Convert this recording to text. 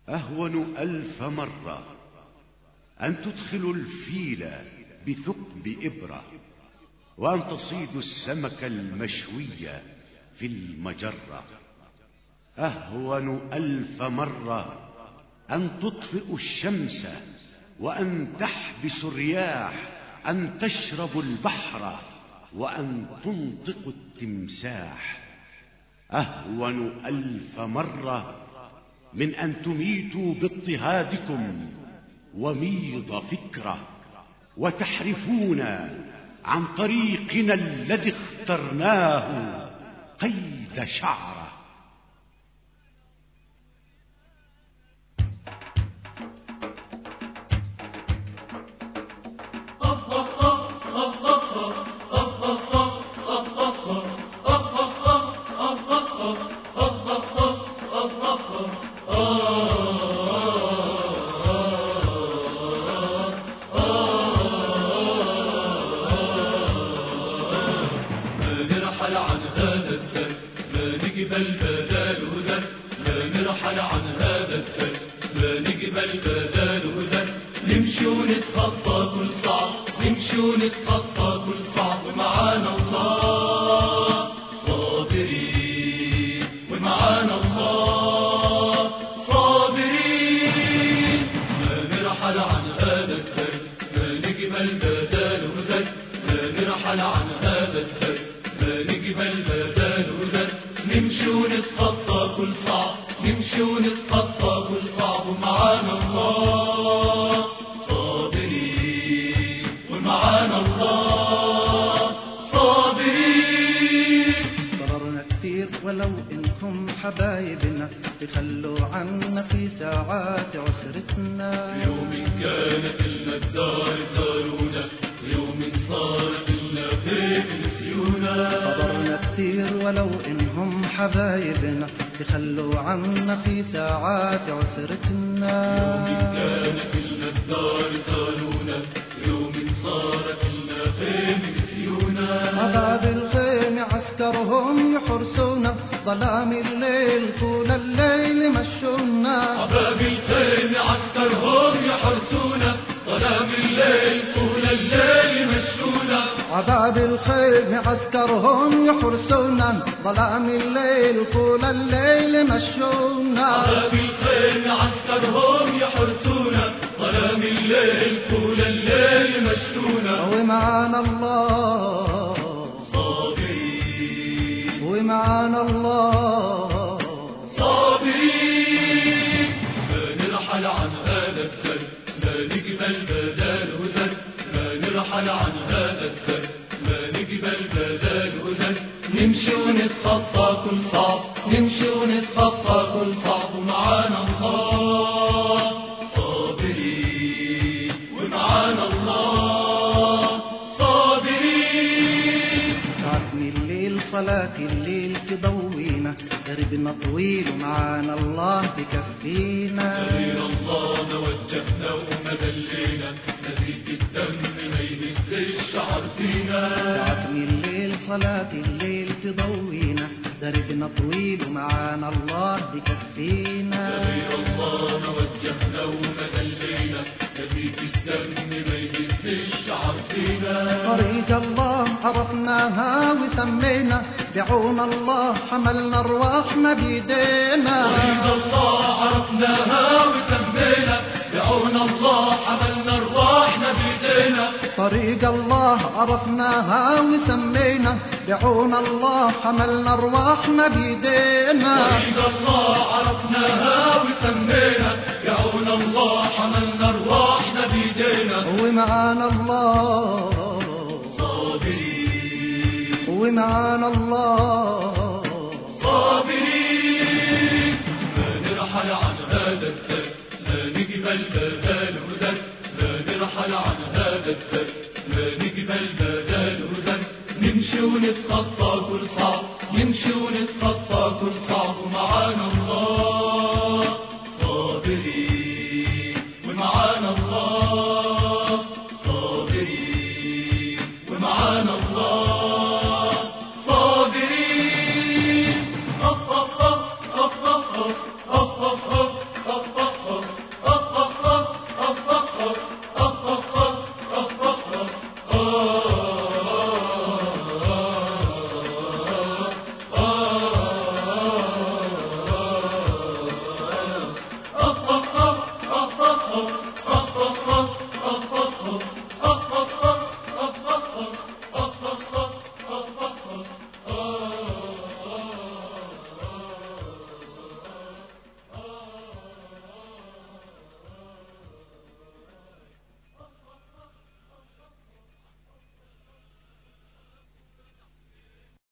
أهون 1000 مرة أن تدخلوا الفيل بثقب إبرة، وأن تصيدوا السمك المشوي في المجرة. أهون 1000 مرة أن تطفئوا الشمس، وأن تحبسوا الرياح، أن تشربوا البحر، وأن تنطقوا التمساح. أهون 1000 مرة من أن تميتوا باضطهادكم وميض فكرة، وتحرفون عن طريقنا الذي اخترناه قيد شعرة. نمشي ونتخطى كل صعب، نمشي ونتخطى كل صعب، ومعانا الله صابرين، ومعانا الله صابرين. ما نرحل عن هذا الدرب، ما نقبل بداله ذنب، ما نرحل عن هذا الدرب، ما نقبل بداله ذنب. نمشي ونتخطى كل صعب، نمشي ونتخطى كل صعب، ومعانا الله صابرين، ومعانا الله صابرين. ضررنا كتير ولو انكم حبايبنا، تخلوا عنا في ساعات عسرتنا. يوم كانت لنا الدار زارونا، يوم صارت لنا خير نسيونا. ضررنا كتير ولو انهم حبايبنا، تخلوا عنا في ساعات عسرتنا. يوم كانت لنا الدار زارونا، يوم صارت لنا خير نسيونا. عباب الخيم عسكرهم يحرسونا، ظلام الليل طول الليل مشونا. عباب الخيم عسكرهم يحرسونا، ظلام الليل طول الليل مشونا. عباب الخيم عسكرهم يحرسونا، ظلام الليل طول الليل مشونا. عباب الخيم عسكرهم يحرسونا، ظلام الليل طول الليل مشونا. ومعانا الله صابرين، ومعانا الله صابرين. ما نرحل عن هذا الدرب، ما نقبل بداله ذنب، ما نرحل عن هذا الدرب، ما نقبل بداله ذنب. نمشي ونتخطى كل صعب، نمشي ونتخطى كل صعب، ومعانا الله صابرين، ومعانا الله صابرين. تعتني الليل صلاة الليل تضوينا، دربنا طويل ومعانا الله بكفينا. غير الله ما وجهنا وما دلينا، نزيد الدم ما يهز الشعر فينا. تعتني الليل صلاة الليل تضوينا، دربنا طويل ومعانا الله بكفينا. غير الله ما وجهنا وما دلينا، نزيد الدم ما يهز الشعر فينا. طريق الله عرفناها وسمينا، بعون الله حملنا ارواحنا بيدينا. طريق الله عرفناها وسمينا، بعون الله حملنا ارواحنا بيدينا. طريق الله عرفناها وسمينا، بعون الله حملنا ارواحنا بيدينا. طريق الله عرفناها وسمينا، بعون الله حملنا ارواحنا بيدينا. ومعانا الله صابرين، ومعانا الله صابرين. ما نرحل عن هذا الدرب، ما نقبل بداله ذنب، ما نرحل عن هذا الدرب، ما نقبل بداله ذنب. نمشي ونتخطى كل صعب، نمشي ونتخطى